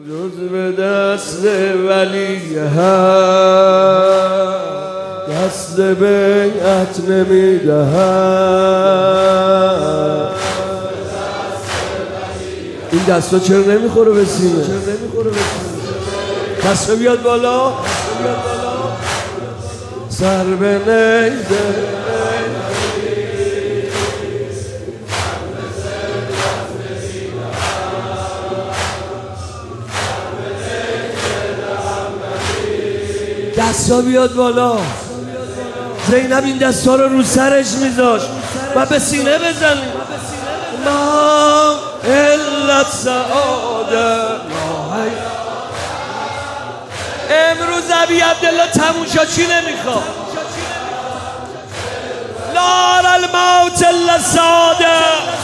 جز به دست ولی هست دست بیعت نمیدهد. این دستا چرا نمیخوره به سینه؟ دستا بیاد بالا سر به نیده دستا بیاد بالا. زینب این دستا رو سرش میذاشت و به سینه بزنیم. ما الا سعاده امروز ابی عبدالله تموشاچی نمیخواد. نار الموت الا سعاده